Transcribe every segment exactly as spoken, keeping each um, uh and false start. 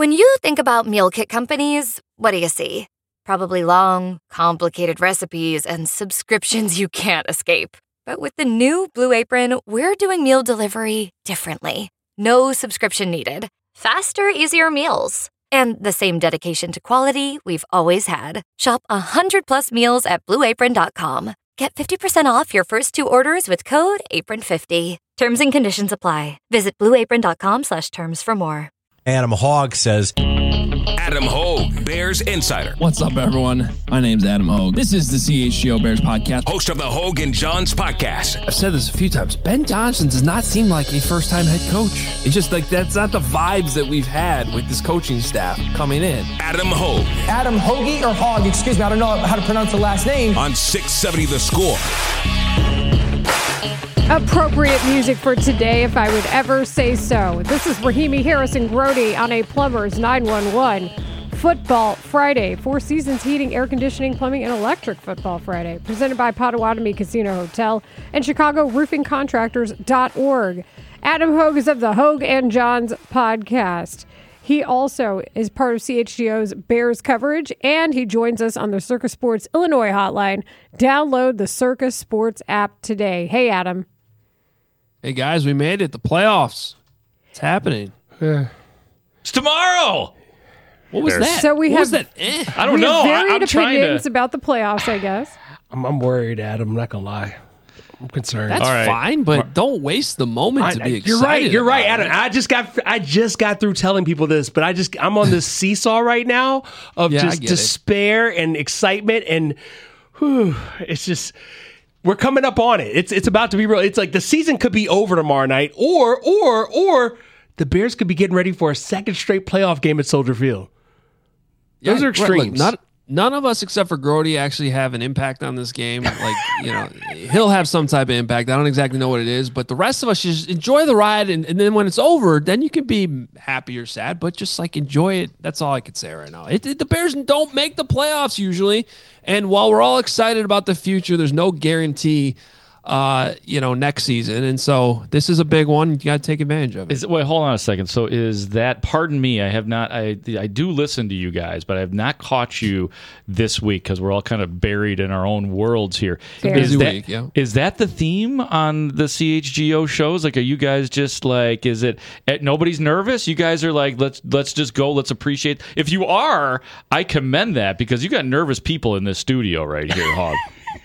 When you think about meal kit companies, what do you see? Probably long, complicated recipes and subscriptions you can't escape. But with the new Blue Apron, we're doing meal delivery differently. No subscription needed. Faster, easier meals. And the same dedication to quality we've always had. Shop one hundred plus meals at blue apron dot com. Get fifty percent off your first two orders with code apron fifty. Terms and conditions apply. Visit blue apron dot com slash terms for more. Adam Hogg says... Adam Hogue, Bears Insider. What's up, everyone? My name's Adam Hogue. This is the C H G O Bears podcast. Host of the Hogue and Johns podcast. I've said this a few times. Ben Johnson does not seem like a first-time head coach. It's just like that's not the vibes that we've had with this coaching staff coming in. Adam Hogue. Adam Hoagie or Hogg, excuse me. I don't know how to pronounce the last name. On six seventy The Score. Appropriate music for today, if I would ever say so. This is Rahimi Harrison Grody on a Plumbers nine one one Football Friday. Four Seasons Heating, Air Conditioning, Plumbing, and Electric Football Friday. Presented by Potawatomi Casino Hotel and Chicago Roofing Contractors dot org. Adam Hogue is of the Hogue and Johns podcast. He also is part of C H G O's Bears coverage, and he joins us on the Circus Sports Illinois hotline. Download the Circus Sports app today. Hey, Adam. Hey, guys, we made it. The playoffs. It's happening. Yeah. It's tomorrow. What was Bears. that? So we what have, was that? Eh. I don't we know. have I, varied I'm trying opinions to... about the playoffs, I guess. I'm, I'm worried, Adam. I'm not going to lie. I'm concerned. That's right. fine, but don't waste the moment I, to be I, excited. you're right. You're right, about Adam. it. I just got I just got through telling people this, but I just I'm on this seesaw right now of Yeah, I just get it. despair and excitement, and whew, it's just we're coming up on it. It's it's about to be real. It's like the season could be over tomorrow night, or or or the Bears could be getting ready for a second straight playoff game at Soldier Field. Those Yeah, are right, look, extremes. not, none of us except for Grody actually have an impact on this game. Like, you know, he'll have some type of impact. I don't exactly know what it is, but the rest of us should just enjoy the ride. And, and then when it's over, then you can be happy or sad, but just like enjoy it. That's all I could say right now. It, it, the Bears don't make the playoffs usually. And while we're all excited about the future, there's no guarantee, uh, you know, next season. And so this is a big one. You got to take advantage of it. Is, wait, hold on a second. So is that, pardon me, I have not, I I do listen to you guys, but I have not caught you this week because we're all kind of buried in our own worlds here. Fair. Is Busy that, week, yeah. is that the theme on the C H G O shows? Like, are you guys just like, is it, eh, nobody's nervous? You guys are like, let's let's just go, let's appreciate. If you are, I commend that because you got nervous people in this studio right here, Hog.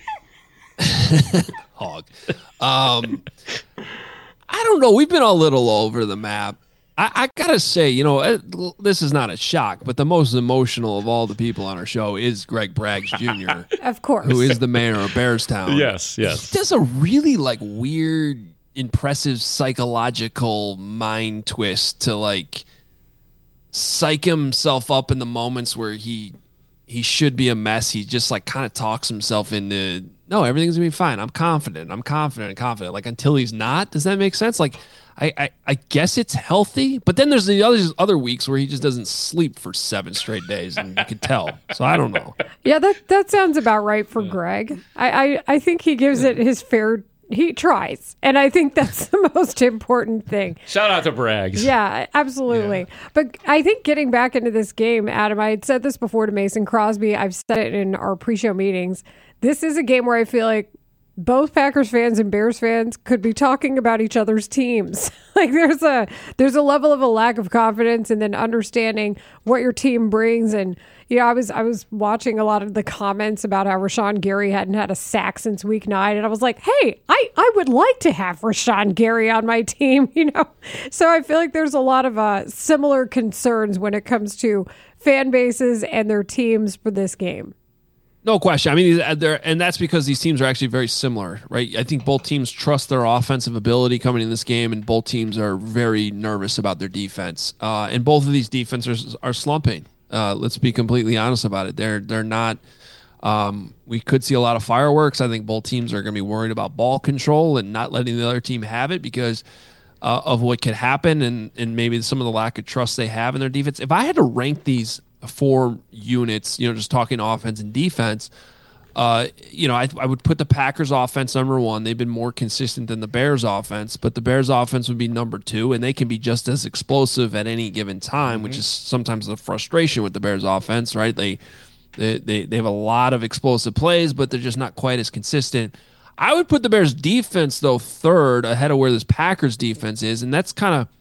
Hog. Um, I don't know. We've been a little over the map. I, I gotta say, you know, it, this is not a shock, but the most emotional of all the people on our show is Greg Braggs Junior Of course. who is the mayor of Bearstown. Yes, yes. He does a really like weird, impressive psychological mind twist to like psych himself up in the moments where he he should be a mess. He just like kind of talks himself into, no, everything's gonna be fine. I'm confident. I'm confident. confident. Like until he's not. Does that make sense? Like, I, I, I guess it's healthy, but then there's the other other weeks where he just doesn't sleep for seven straight days, and you can tell. So I don't know. Yeah, that that sounds about right for Greg. I, I, I think he gives it his fair. He tries, and I think that's the most important thing. Shout out to Braggs. Yeah, absolutely. Yeah. But I think getting back into this game, Adam, I had said this before to Mason Crosby. I've said it in our pre-show meetings. This is a game where I feel like both Packers fans and Bears fans could be talking about each other's teams. Like there's a there's a level of a lack of confidence, and then understanding what your team brings. And you know, I was I was watching a lot of the comments about how Rashawn Gary hadn't had a sack since week nine, and I was like, hey, I, I would like to have Rashawn Gary on my team, you know. So I feel like there's a lot of uh, similar concerns when it comes to fan bases and their teams for this game. No question. I mean, they're, and that's because these teams are actually very similar, right? I think both teams trust their offensive ability coming in this game, and both teams are very nervous about their defense. Uh, and both of these defenses are slumping. Uh, let's be completely honest about it. They're they're not. Um, we could see a lot of fireworks. I think both teams are going to be worried about ball control and not letting the other team have it because uh, of what could happen, and and maybe some of the lack of trust they have in their defense. If I had to rank these four units, you know, just talking offense and defense, Uh, you know, I, I would put the Packers offense number one. They've been more consistent than the Bears offense, but the Bears offense would be number two, and they can be just as explosive at any given time, mm-hmm. which is sometimes the frustration with the Bears offense, right? They, they, they, they have a lot of explosive plays, but they're just not quite as consistent. I would put the Bears defense, though, third ahead of where this Packers defense is, and that's kind of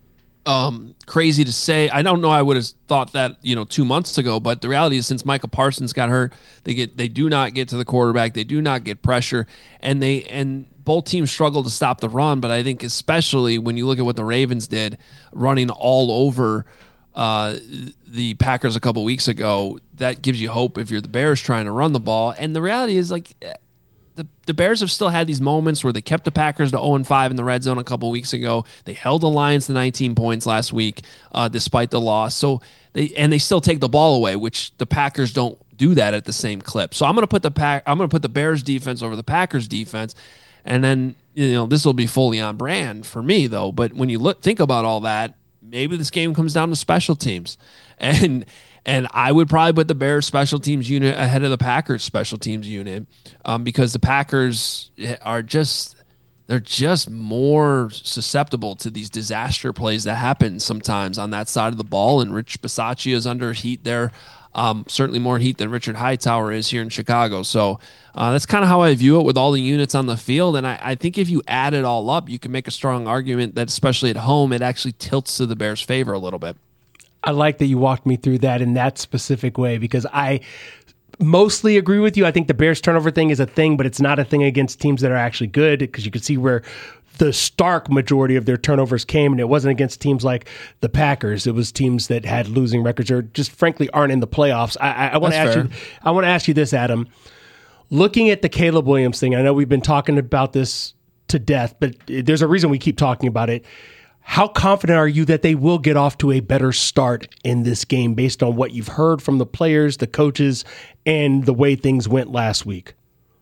Um, crazy to say. I don't know. I would have thought that, you know, two months ago, but the reality is since Micah Parsons got hurt, they get, they do not get to the quarterback. They do not get pressure, and they, and both teams struggle to stop the run. But I think especially when you look at what the Ravens did running all over, uh, the Packers a couple weeks ago, that gives you hope if you're the Bears trying to run the ball. And the reality is like, The, the Bears have still had these moments where they kept the Packers to oh and five in the red zone a couple weeks ago. They held the Lions to nineteen points last week, uh, despite the loss. So they and they still take the ball away, which the Packers don't do that at the same clip. So I'm going to put the pack. I'm going to put the Bears defense over the Packers defense, and then you know this will be fully on brand for me though. But when you look think about all that, maybe this game comes down to special teams, and. And I would probably put the Bears special teams unit ahead of the Packers special teams unit um, because the Packers are just, they're just more susceptible to these disaster plays that happen sometimes on that side of the ball. And Rich Bisaccia is under heat there, um, certainly more heat than Richard Hightower is here in Chicago. So uh, that's kind of how I view it with all the units on the field. And I, I think if you add it all up, you can make a strong argument that especially at home, it actually tilts to the Bears' favor a little bit. I like that you walked me through that in that specific way because I mostly agree with you. I think the Bears turnover thing is a thing, but it's not a thing against teams that are actually good because you can see where the stark majority of their turnovers came, and it wasn't against teams like the Packers. It was teams that had losing records or just frankly aren't in the playoffs. I, I, I want to ask fair. you. I want to ask you this, Adam. Looking at the Caleb Williams thing, I know we've been talking about this to death, but there's a reason we keep talking about it. How confident are you that they will get off to a better start in this game based on what you've heard from the players, the coaches, and the way things went last week?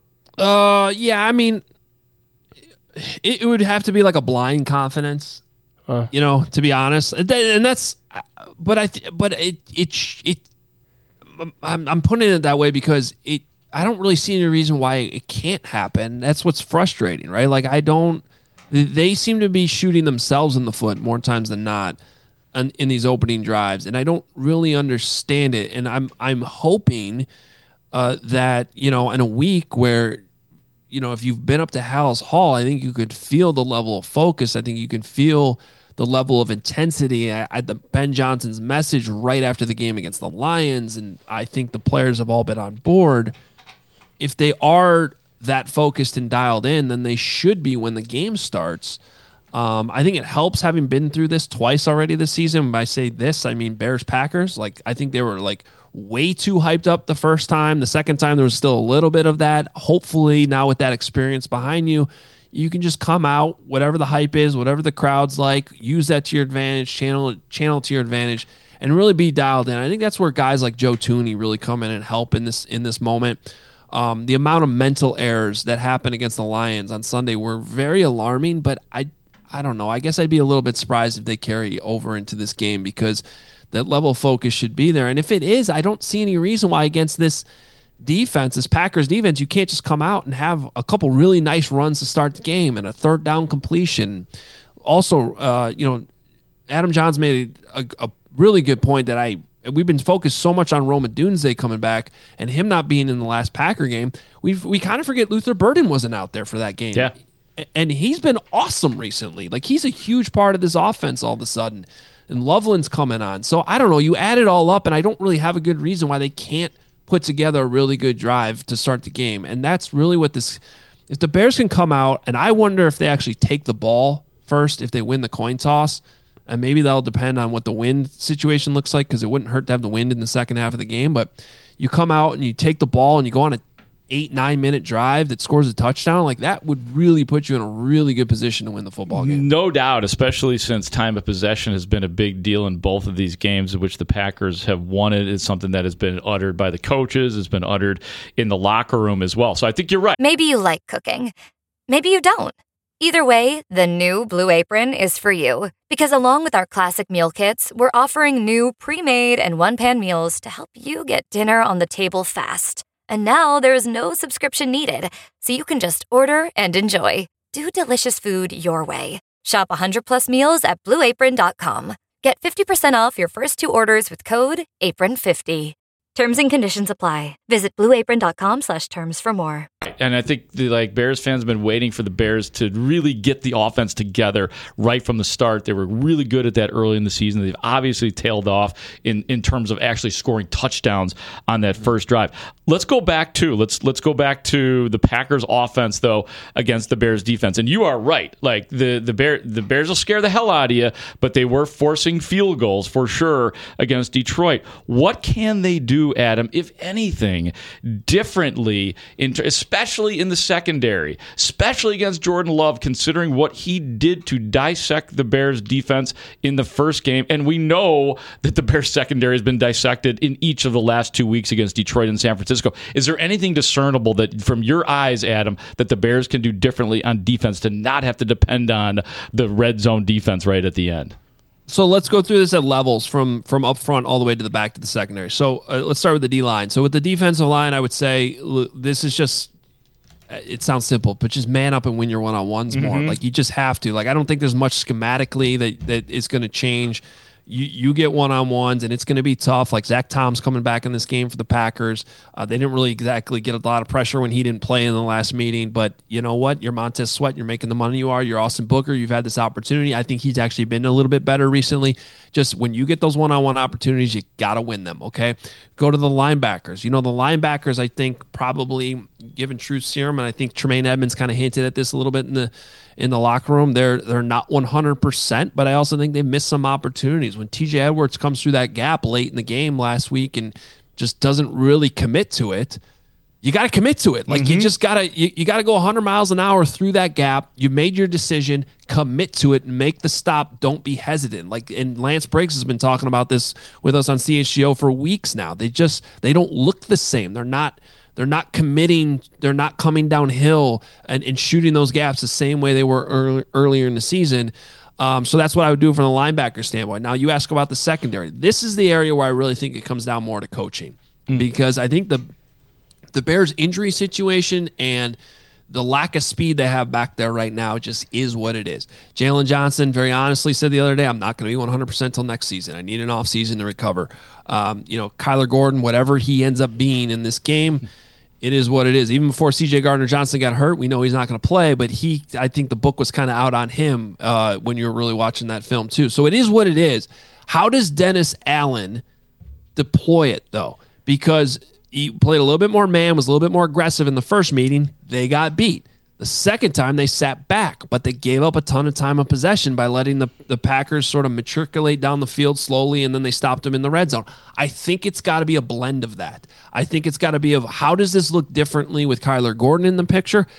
Uh, yeah, I mean, it, it would have to be like a blind confidence, uh, you know, to be honest. And that's, but I, but it, it, it, I'm, I'm putting it that way because it, I don't really see any reason why it can't happen. That's what's frustrating, right? Like I don't. They seem to be shooting themselves in the foot more times than not in, in these opening drives, and I don't really understand it. And I'm I'm hoping uh, that you know in a week where you know if you've been up to Hal's Hall, I think you could feel the level of focus. I think you can feel the level of intensity. I, I, the Ben Johnson's message right after the game against the Lions, and I think the players have all been on board. If they are that focused and dialed in, then they should be when the game starts. Um, I think it helps having been through this twice already this season. When I say this, I mean Bears Packers. Like I think they were like way too hyped up the first time. The second time there was still a little bit of that. Hopefully now with that experience behind you, you can just come out, whatever the hype is, whatever the crowd's like, use that to your advantage, channel channel to your advantage, and really be dialed in. I think that's where guys like Joe Thuney really come in and help in this in this moment. Um, the amount of mental errors that happened against the Lions on Sunday were very alarming, but I I don't know. I guess I'd be a little bit surprised if they carry over into this game because that level of focus should be there. And if it is, I don't see any reason why against this defense, this Packers defense, you can't just come out and have a couple really nice runs to start the game and a third down completion. Also, uh, you know, Adam Johns made a, a really good point that I we've been focused so much on Rome Odunze coming back and him not being in the last Packer game. We we kind of forget Luther Burden wasn't out there for that game. Yeah. And he's been awesome recently. Like he's a huge part of this offense all of a sudden. And Loveland's coming on. So I don't know. You add it all up, and I don't really have a good reason why they can't put together a really good drive to start the game. And that's really what this – if the Bears can come out, and I wonder if they actually take the ball first, if they win the coin toss, and maybe that'll depend on what the wind situation looks like because it wouldn't hurt to have the wind in the second half of the game. But you come out and you take the ball and you go on a eight, nine minute drive that scores a touchdown, like that would really put you in a really good position to win the football game. No doubt, especially since time of possession has been a big deal in both of these games in which the Packers have won it. It's something that has been uttered by the coaches, has been uttered in the locker room as well. So I think you're right. Maybe you like cooking. Maybe you don't. Either way, the new Blue Apron is for you. Because along with our classic meal kits, we're offering new pre-made and one-pan meals to help you get dinner on the table fast. And now there's no subscription needed, so you can just order and enjoy. Do delicious food your way. Shop one hundred plus meals at blue apron dot com. Get fifty percent off your first two orders with code apron fifty. Terms and conditions apply. Visit blue apron dot com slash terms for more. And I think the like Bears fans have been waiting for the Bears to really get the offense together right from the start. They were really good at that early in the season. They've obviously tailed off in, in terms of actually scoring touchdowns on that first drive. Let's go back to let's let's go back to the Packers offense though against the Bears defense. And you are right. Like the the Bear the Bears will scare the hell out of you, but they were forcing field goals for sure against Detroit. What can they do, Adam, if anything, differently, in, especially in the secondary, especially against Jordan Love, considering what he did to dissect the Bears defense in the first game? And we know that the Bears secondary has been dissected in each of the last two weeks against Detroit and San Francisco. Is there anything discernible that, from your eyes, Adam, that the Bears can do differently on defense to not have to depend on the red zone defense right at the end? So let's go through this at levels from from up front all the way to the back to the secondary. So uh, let's start with the D-line. So with the defensive line, I would say look, this is just, it sounds simple, but just man up and win your one-on-ones mm-hmm. more. Like you just have to. Like I don't think there's much schematically that, that is going to change. You you get one-on-ones, and it's going to be tough. Like Zach Tom's coming back in this game for the Packers. Uh, they didn't really exactly get a lot of pressure when he didn't play in the last meeting. But you know what? You're Montez Sweat. You're making the money you are. You're Austin Booker. You've had this opportunity. I think he's actually been a little bit better recently. Just when you get those one-on-one opportunities, you got to win them, okay? Go to the linebackers. You know, the linebackers, I think, probably, given true serum, and I think Tremaine Edmonds kind of hinted at this a little bit in the in the locker room, they're they're not one hundred percent, but I also think they missed some opportunities. When T J Edwards comes through that gap late in the game last week and just doesn't really commit to it, you got to commit to it. Like mm-hmm. you just got to you, you got to go one hundred miles an hour through that gap. You made your decision, commit to it, and make the stop. Don't be hesitant. Like, and Lance Briggs has been talking about this with us on C H G O for weeks now. They just they don't look the same. They're not They're not committing. They're not coming downhill and, and shooting those gaps the same way they were early, earlier in the season. Um, so that's what I would do from the linebacker standpoint. Now, you ask about the secondary. This is the area where I really think it comes down more to coaching mm. because I think the the Bears' injury situation and the lack of speed they have back there right now just is what it is. Jalen Johnson very honestly said the other day, I'm not going to be one hundred percent till next season. I need an offseason to recover. Um, you know, Kyler Gordon, whatever he ends up being in this game, it is what it is. Even before C J Gardner-Johnson got hurt, we know he's not going to play, but he, I think the book was kind of out on him uh, when you were really watching that film too. So it is what it is. How does Dennis Allen deploy it though? Because he played a little bit more man, was a little bit more aggressive in the first meeting. They got beat. The second time they sat back, but they gave up a ton of time of possession by letting the, the Packers sort of matriculate down the field slowly, and then they stopped them in the red zone. I think it's got to be a blend of that. I think it's got to be of how does this look differently with Kyler Gordon in the picture?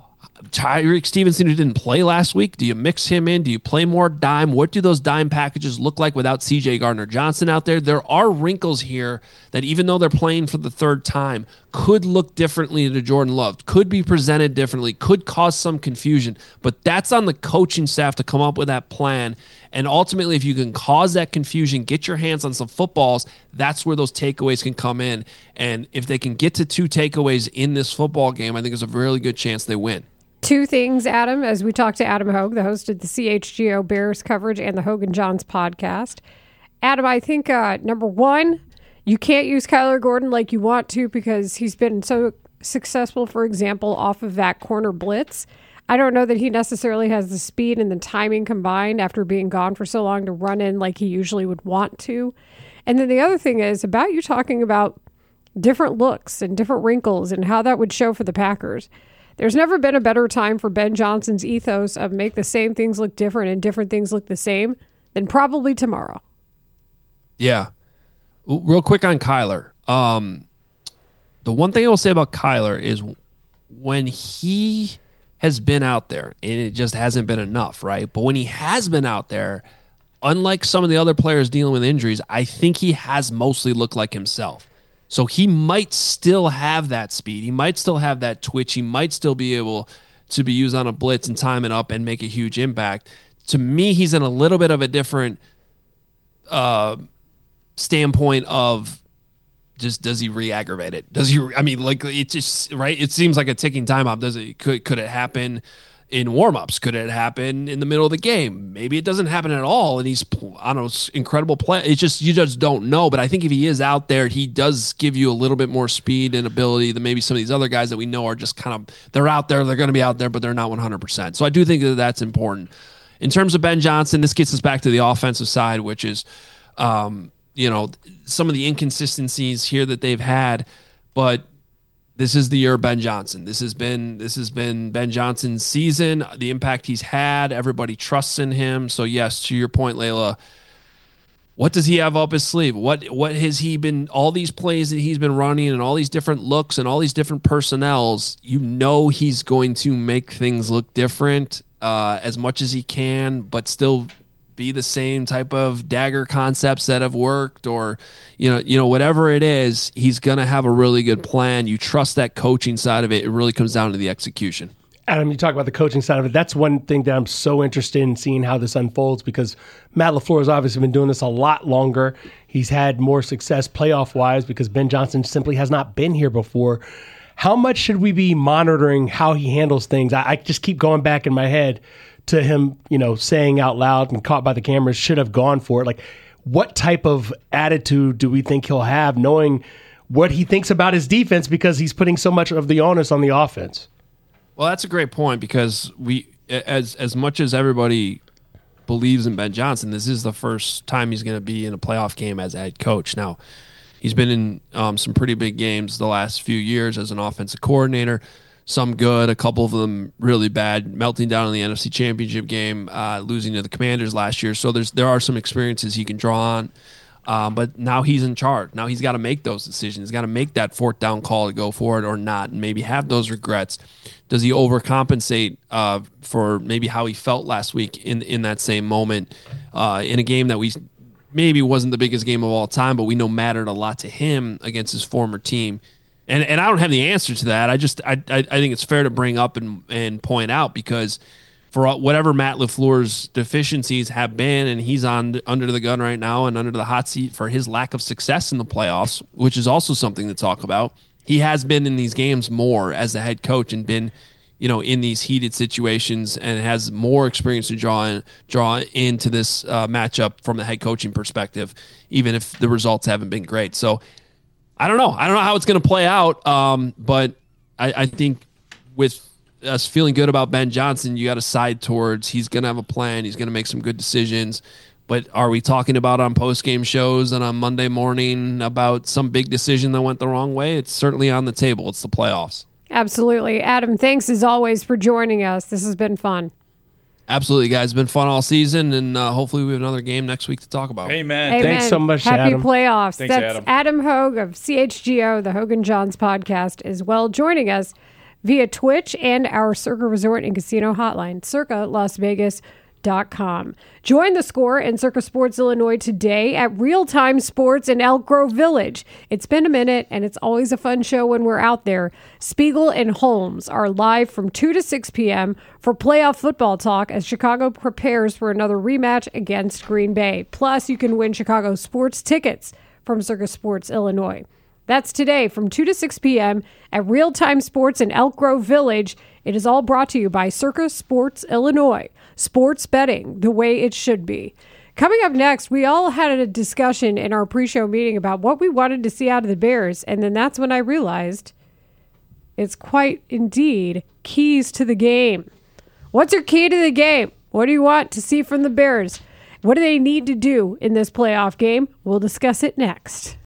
Tyreek Stevenson, who didn't play last week, do you mix him in? Do you play more dime? What do those dime packages look like without C J Gardner-Johnson out there? There are wrinkles here that even though they're playing for the third time, could look differently to Jordan Love, could be presented differently, could cause some confusion. But that's on the coaching staff to come up with that plan. And ultimately, if you can cause that confusion, get your hands on some footballs, that's where those takeaways can come in. And if they can get to two takeaways in this football game, I think there's a really good chance they win. Two things, Adam, as we talk to Adam Hogue, the host of the C H G O Bears coverage and the Hogue and Johns podcast. Adam, I think, uh, number one, you can't use Kyler Gordon like you want to because he's been so successful, for example, off of that corner blitz. I don't know that he necessarily has the speed and the timing combined after being gone for so long to run in like he usually would want to. And then the other thing is about you talking about different looks and different wrinkles and how that would show for the Packers. There's never been a better time for Ben Johnson's ethos of make the same things look different and different things look the same than probably tomorrow. Yeah. Real quick on Kyler. Um, the one thing I will say about Kyler is when he has been out there, and it just hasn't been enough, right? But when he has been out there, unlike some of the other players dealing with injuries, I think he has mostly looked like himself. So he might still have that speed. He might still have that twitch. He might still be able to be used on a blitz and time it up and make a huge impact. To me, he's in a little bit of a different uh, standpoint of just does he re-aggravate it? Does he? I mean, like it just right. It seems like a ticking time bomb. Does it? Could could it happen in warm-ups? Could it happen in the middle of the game? Maybe it doesn't happen at all, and he's I don't know, incredible play. It's just you just don't know. But I think if he is out there, he does give you a little bit more speed and ability than maybe some of these other guys that we know are just kind of they're out there, they're going to be out there, but they're not one hundred percent. So I do think that that's important. In terms of Ben Johnson, this gets us back to the offensive side, which is, um, you know, some of the inconsistencies here that they've had, but. This is the year of Ben Johnson. This has been this has been Ben Johnson's season. The impact he's had, everybody trusts in him. So yes, to your point, Layla, what does he have up his sleeve? What what has he been? All these plays that he's been running, and all these different looks, and all these different personnels. You know he's going to make things look different uh, as much as he can, but still be the same type of dagger concepts that have worked, or you know, you know, whatever it is, he's going to have a really good plan. You trust that coaching side of it. It really comes down to the execution. Adam, you talk about the coaching side of it. That's one thing that I'm so interested in seeing how this unfolds, because Matt LaFleur has obviously been doing this a lot longer. He's had more success playoff-wise because Ben Johnson simply has not been here before. How much should we be monitoring how he handles things? I, I just keep going back in my head to him, you know, saying out loud and caught by the cameras, should have gone for it. Like, what type of attitude do we think he'll have, knowing what he thinks about his defense, because he's putting so much of the onus on the offense? Well, that's a great point, because we, as as much as everybody believes in Ben Johnson, this is the first time he's going to be in a playoff game as a head coach. Now, he's been in um, some pretty big games the last few years as an offensive coordinator. Some good, a couple of them really bad, melting down in the N F C Championship game, uh, losing to the Commanders last year. So there's there are some experiences he can draw on. Um, but now he's in charge. Now he's got to make those decisions. He's got to make that fourth down call to go for it or not, and maybe have those regrets. Does he overcompensate uh, for maybe how he felt last week in, in that same moment uh, in a game that we maybe wasn't the biggest game of all time, but we know mattered a lot to him against his former team? And and I don't have the answer to that. I just I I, I think it's fair to bring up and, and point out, because for whatever Matt LaFleur's deficiencies have been, and he's on under the gun right now and under the hot seat for his lack of success in the playoffs, which is also something to talk about. He has been in these games more as the head coach and been, you know, in these heated situations, and has more experience to draw in, draw into this uh, matchup from the head coaching perspective, even if the results haven't been great. So I don't know. I don't know how it's going to play out, um, but I, I think with us feeling good about Ben Johnson, you got to side towards he's going to have a plan. He's going to make some good decisions. But are we talking about on post-game shows and on Monday morning about some big decision that went the wrong way? It's certainly on the table. It's the playoffs. Absolutely. Adam, thanks as always for joining us. This has been fun. Absolutely, guys. It's been fun all season, and uh, hopefully we have another game next week to talk about. Amen. Amen. Thanks so much, Happy Adam. playoffs. Thanks, That's Adam. Adam Hogue of C H G O, the Hogue and Johns podcast, as well, joining us via Twitch and our Circa Resort and Casino hotline, circa las vegas dot com. Join the Score and Circa Sports Illinois today at Real Time Sports in Elk Grove Village. It's been a minute, and it's always a fun show when we're out there. Spiegel and Holmes are live from two to six p.m. for playoff football talk as Chicago prepares for another rematch against Green Bay. Plus, you can win Chicago sports tickets from Circa Sports Illinois. That's today from two to six p.m. at Real Time Sports in Elk Grove Village. It is all brought to you by Circa Sports Illinois. Sports betting the way it should be. Coming up next, we all had a discussion in our pre-show meeting about what we wanted to see out of the Bears, and then that's when I realized it's quite indeed keys to the game. What's your key to the game? What do you want to see from the Bears? What do they need to do in this playoff game? We'll discuss it next.